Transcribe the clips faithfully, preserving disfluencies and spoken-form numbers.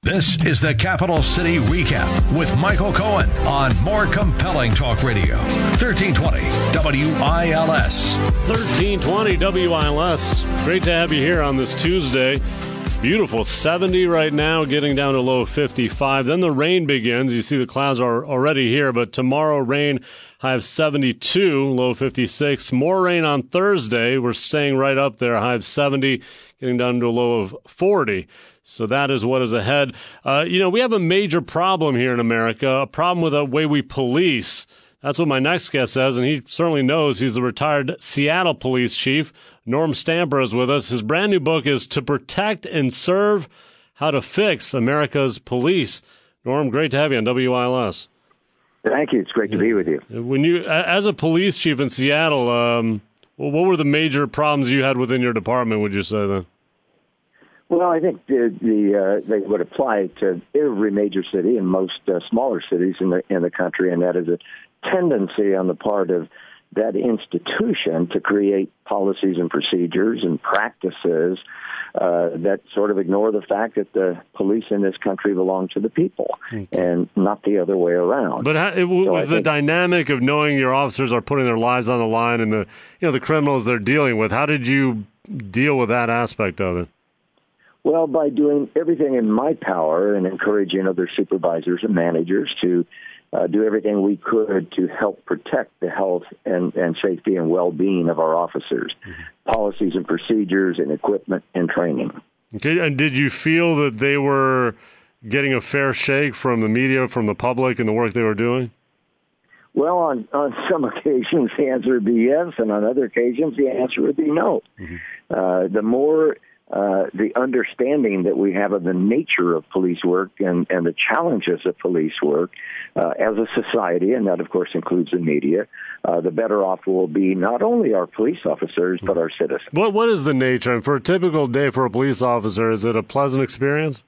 This is the Capital City Recap with Michael Cohen on More Compelling Talk Radio. thirteen twenty W I L S. thirteen twenty W I L S. Great to have you here on this Tuesday. Beautiful seventy right now, getting down to low fifty-five. Then the rain begins. You see the clouds are already here, but tomorrow rain, high of seventy-two, low fifty-six. More rain on Thursday. We're staying right up there, high of seventy, getting down to a low of forty. So that is what is ahead. Uh, you know, we have a major problem here in America, a problem with the way we police. That's what my next guest says, and he certainly knows. He's the retired Seattle police chief. Norm Stamper is with us. His brand new book is To Protect and Serve, How to Fix America's Police. Norm, great to have you on W I L S. Thank you. It's great to be with you. When you, as a police chief in Seattle, um, what were the major problems you had within your department, would you say then? Well, I think the, the uh, they would apply to every major city and most uh, smaller cities in the in the country, and that is a tendency on the part of that institution to create policies and procedures and practices uh, that sort of ignore the fact that the police in this country belong to the people, okay, and not the other way around. But how, it, so with the dynamic of knowing your officers are putting their lives on the line and the you know the criminals they're dealing with, how did you deal with that aspect of it? Well, by doing everything in my power and encouraging other supervisors and managers to uh, do everything we could to help protect the health and, and safety and well-being of our officers, mm-hmm. policies and procedures and equipment and training. Okay, and did you feel that they were getting a fair shake from the media, from the public, in the work they were doing? Well, on, on some occasions the answer would be yes, and on other occasions the answer would be no. Mm-hmm. Uh, the more Uh, the understanding that we have of the nature of police work and, and the challenges of police work uh, as a society, and that, of course, includes the media, uh, the better off will be not only our police officers, but our citizens. What What is the nature? And for a typical day for a police officer, is it a pleasant experience?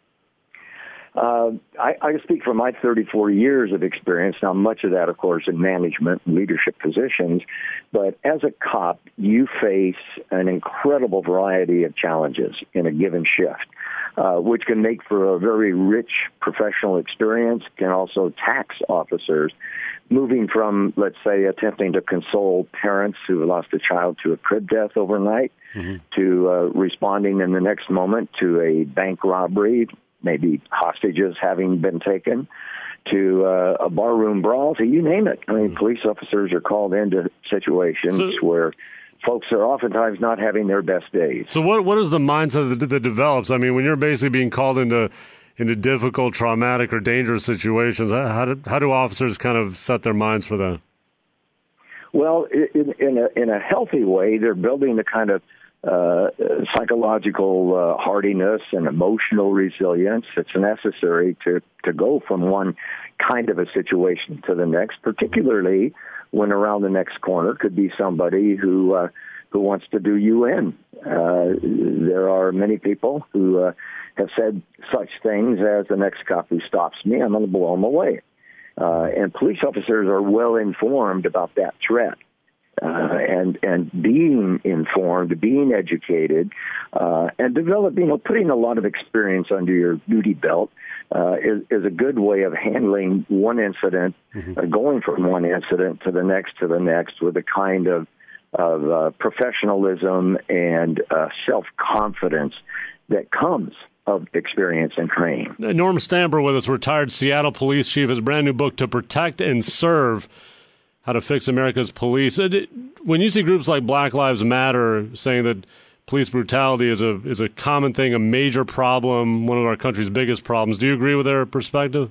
Uh, I, I speak from my thirty-four years of experience. Now, much of that, of course, in management and leadership positions. But as a cop, you face an incredible variety of challenges in a given shift, uh, which can make for a very rich professional experience, can also tax officers moving from, let's say, attempting to console parents who lost a child to a crib death overnight, mm-hmm. to uh, responding in the next moment to a bank robbery, maybe hostages having been taken, to uh, a barroom brawl, to you name it. I mean, mm-hmm. police officers are called into situations so, where folks are oftentimes not having their best days. So what what is the mindset that, that develops? I mean, when you're basically being called into into difficult, traumatic, or dangerous situations, how do, how do officers kind of set their minds for that? Well, in, in, a, in a healthy way, they're building the kind of Uh, psychological uh, hardiness and emotional resilience that's necessary to, to go from one kind of a situation to the next, particularly when around the next corner could be somebody who uh, who wants to do you in. Uh, there are many people who uh, have said such things as, the next cop who stops me, I'm going to blow him away. Uh, and police officers are well informed about that threat. Uh, and and being informed, being educated, uh, and developing, you know, putting a lot of experience under your duty belt uh, is, is a good way of handling one incident, mm-hmm. uh, going from one incident to the next to the next with a kind of of uh, professionalism and uh, self-confidence that comes of experience and training. Norm Stamper with us, retired Seattle police chief, his brand new book, To Protect and Serve, How to Fix America's Police. When you see groups like Black Lives Matter saying that police brutality is a is a common thing, a major problem, one of our country's biggest problems, do you agree with their perspective?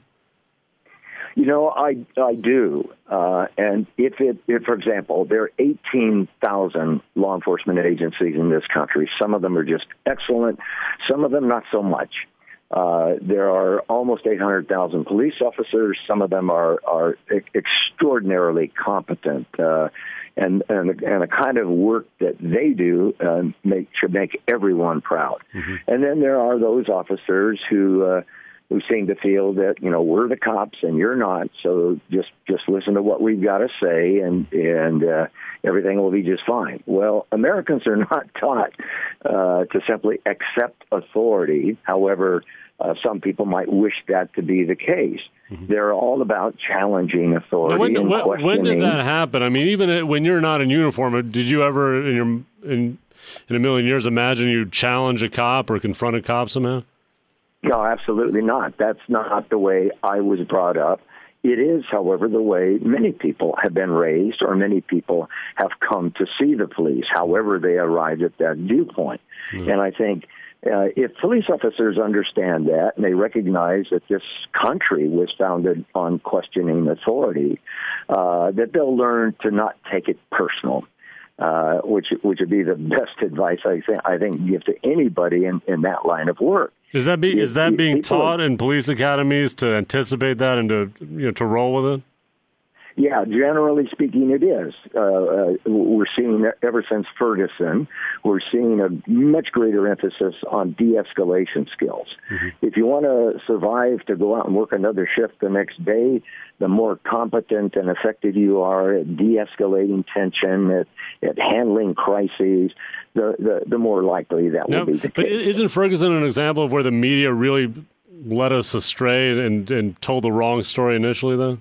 You know, I I do. Uh, and if it, if, for example, there are eighteen thousand law enforcement agencies in this country. Some of them are just excellent. Some of them not so much. Uh, there are almost eight hundred thousand police officers. Some of them are, are extraordinarily competent, uh, and, and, and the kind of work that they do uh, make, should make everyone proud. Mm-hmm. And then there are those officers who uh, who seem to feel that, you know, we're the cops and you're not, so just, just listen to what we've got to say and, and uh, everything will be just fine. Well, Americans are not taught uh, to simply accept authority, however Uh, some people might wish that to be the case. Mm-hmm. They're all about challenging authority. Now, when, and when, questioning. when did that happen? I mean, even when you're not in uniform, did you ever in your in in a million years imagine you challenge a cop or confront a cop somehow? No, absolutely not. That's not the way I was brought up. It is, however, the way many people have been raised, or many people have come to see the police, however they arrived at that viewpoint. Mm-hmm. And I think uh, if police officers understand that, and they recognize that this country was founded on questioning authority, uh, that they'll learn to not take it personal. Uh, which which would be the best advice I think I think give to anybody in, in that line of work. Is that be, is that being People, taught in police academies to anticipate that and to you know to roll with it? Yeah, generally speaking, it is. Uh, uh, we're seeing, ever since Ferguson, we're seeing a much greater emphasis on de-escalation skills. Mm-hmm. If you want to survive to go out and work another shift the next day, the more competent and effective you are at de-escalating tension, at, at handling crises, the, the, the more likely that no, will be the but case. Isn't Ferguson an example of where the media really led us astray and, and told the wrong story initially, though?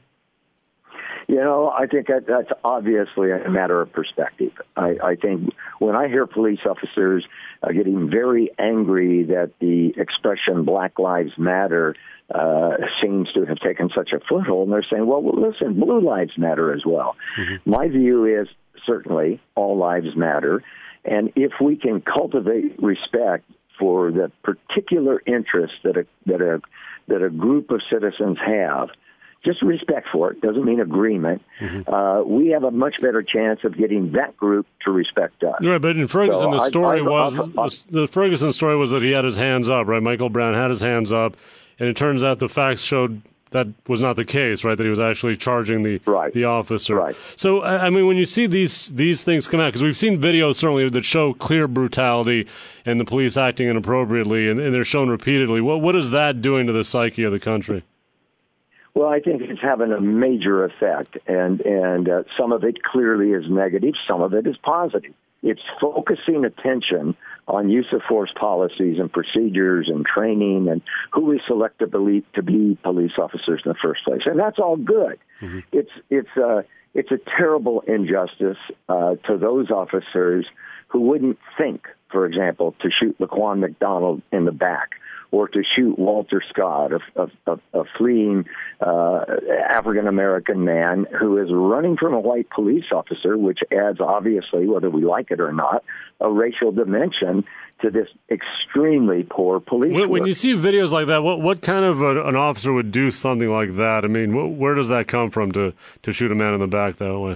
You know, I think that that's obviously a matter of perspective. I, I think when I hear police officers uh, getting very angry that the expression Black Lives Matter uh, seems to have taken such a foothold, and they're saying, well, well listen, blue lives matter as well. Mm-hmm. My view is certainly all lives matter. And if we can cultivate respect for the particular interests that a, that a, that a group of citizens have, just respect for it, doesn't mean agreement. Mm-hmm. Uh, we have a much better chance of getting that group to respect us. Right, but in Ferguson, so the story I, I, was I, I, the Ferguson story was that he had his hands up. Right, Michael Brown had his hands up, and it turns out the facts showed that was not the case. Right, that he was actually charging the right. the officer. Right. So, I mean, when you see these these things come out, because we've seen videos certainly that show clear brutality and the police acting inappropriately, and, and they're shown repeatedly. What what is that doing to the psyche of the country? Well, I think it's having a major effect, and and uh, some of it clearly is negative, some of it is positive. It's focusing attention on use of force policies and procedures and training and who we select to be, to be police officers in the first place, and that's all good. Mm-hmm. It's it's uh, it's a terrible injustice uh, to those officers who wouldn't think, for example, to shoot Laquan McDonald in the back, or to shoot Walter Scott, a, a, a fleeing uh, African-American man who is running from a white police officer, which adds, obviously, whether we like it or not, a racial dimension to this extremely poor police when, work. When you see videos like that, what what kind of a, an officer would do something like that? I mean, wh- where does that come from to, to shoot a man in the back that way?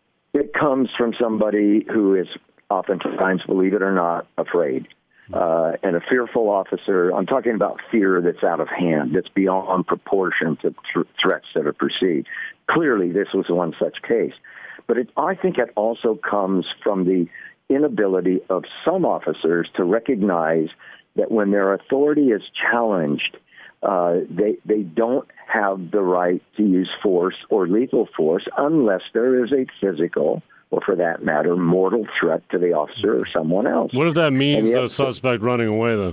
It comes from somebody who is oftentimes, believe it or not, afraid. Uh, and a fearful officer, I'm talking about fear that's out of hand, that's beyond proportion to th- threats that are perceived. Clearly, this was one such case. But it, I think it also comes from the inability of some officers to recognize that when their authority is challenged, uh, they, they don't have the right to use force or lethal force unless there is a physical, or for that matter, mortal threat to the officer or someone else. What if that means yet, the suspect running away, though?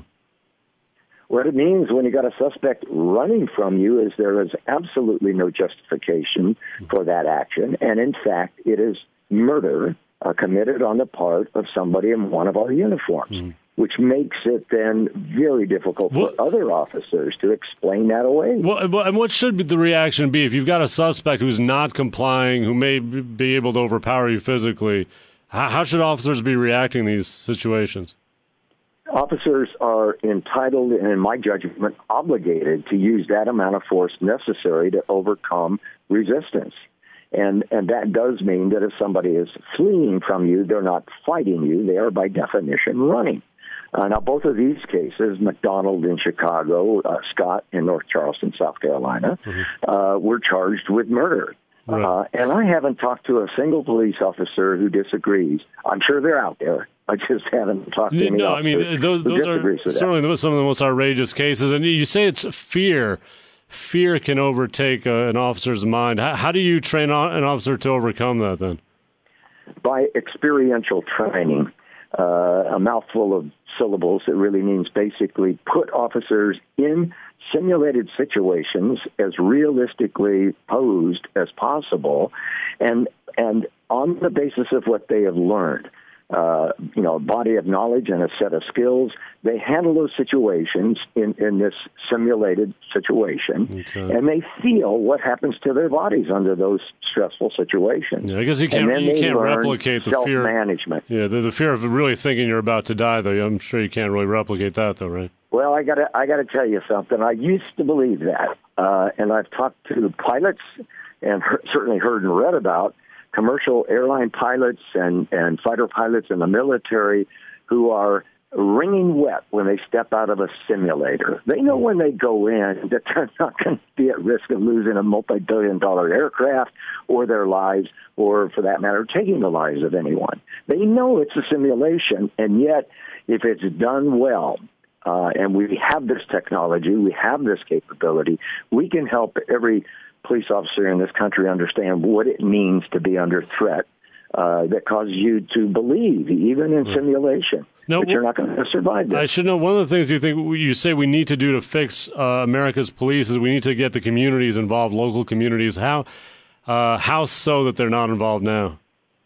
What it means when you got a suspect running from you is there is absolutely no justification for that action, and in fact, it is murder uh, committed on the part of somebody in one of our uniforms, mm. which makes it then very difficult for what? other officers to explain that away. Well, and what should the reaction be if you've got a suspect who's not complying, who may be able to overpower you physically? How should officers be reacting in these situations? Officers are entitled, and in my judgment, obligated to use that amount of force necessary to overcome resistance. And and that does mean that if somebody is fleeing from you, they're not fighting you. They are, by definition, running. Uh, now, both of these cases, McDonald in Chicago, uh, Scott in North Charleston, South Carolina, mm-hmm. uh, were charged with murder. Right. Uh, and I haven't talked to a single police officer who disagrees. I'm sure they're out there. I just haven't talked to any No, officer I mean, those, who those disagrees are with certainly that. some of the most outrageous cases. And you say it's fear. Fear can overtake uh, an officer's mind. How, how do you train an officer to overcome that, then? By experiential training. Uh, a mouthful of syllables. It really means basically put officers in simulated situations as realistically posed as possible, and and on the basis of what they have learned, uh, you know, a body of knowledge and a set of skills, they handle those situations in, in this simulated situation, okay. and they feel what happens to their bodies under those stressful situations. Yeah, I guess you can't you can't replicate the fear. Self-management. Yeah, the, the fear of really thinking you're about to die, though. I'm sure you can't really replicate that, though, right? Well, I gotta I gotta tell you something. I used to believe that, uh, and I've talked to pilots and he- certainly heard and read about commercial airline pilots and, and fighter pilots in the military who are wringing wet when they step out of a simulator. They know when they go in that they're not going to be at risk of losing a multi-billion dollar aircraft or their lives, or for that matter, taking the lives of anyone. They know it's a simulation, and yet if it's done well, uh, and we have this technology, we have this capability, we can help every police officer in this country understand what it means to be under threat uh, that causes you to believe, even in simulation, no, that you're not going to survive this. I should know, one of the things you think you say we need to do to fix uh, America's police is we need to get the communities involved, local communities. How, uh, how so that they're not involved now?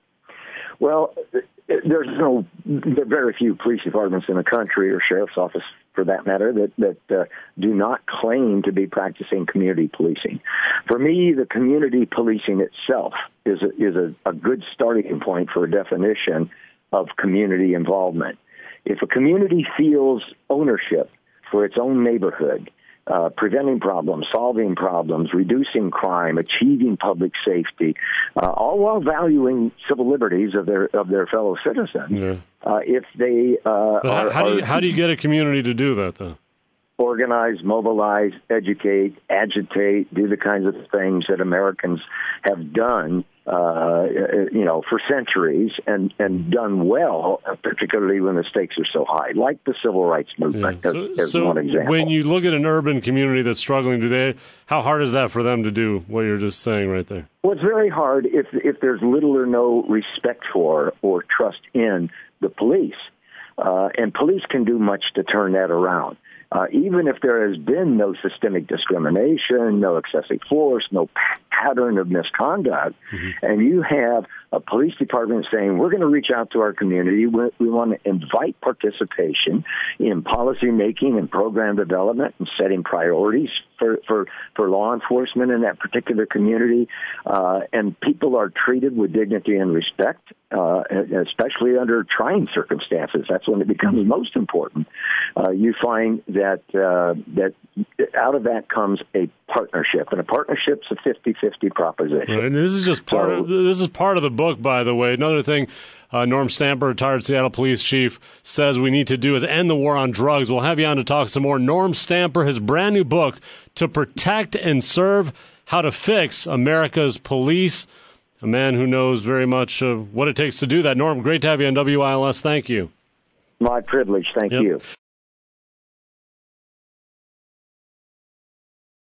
Well, there's no, there are very few police departments in the country, or sheriff's office for that matter, that, that uh, do not claim to be practicing community policing. For me, the community policing itself is a, is a, a good starting point for a definition of community involvement. If a community feels ownership for its own neighborhood, uh, preventing problems, solving problems, reducing crime, achieving public safety, uh, all while valuing civil liberties of their of their fellow citizens. Yeah. Uh, if they uh, are, how do you, are, how do you get a community to do that, though? Organize, mobilize, educate, agitate, do the kinds of things that Americans have done, uh, you know, for centuries and, and done well, particularly when the stakes are so high, like the civil rights movement, yeah. so, as, as so one example. When you look at an urban community that's struggling, do they? How hard is that for them to do what you're just saying right there? Well, it's very hard if if there's little or no respect for or trust in the police, uh, and police can do much to turn that around. Uh, even if there has been no systemic discrimination, no excessive force, no p- pattern of misconduct, mm-hmm. and you have a police department saying, we're going to reach out to our community, we, we want to invite participation in policy making and program development and setting priorities for, for, for law enforcement in that particular community, uh, and people are treated with dignity and respect, uh, especially under trying circumstances. That's when it becomes most important. Uh, you find that uh, that out of that comes a partnership, and a partnership's a fifty-fifty proposition. Right, and this is just part. So, of, this is part of the book, by the way. Another thing, uh, Norm Stamper, retired Seattle police chief, says we need to do is end the war on drugs. We'll have you on to talk some more. Norm Stamper, his brand new book, To Protect and Serve: How to Fix America's Police. A man who knows very much uh, what it takes to do that. Norm, great to have you on W I L S. Thank you. My privilege. Thank yep. you.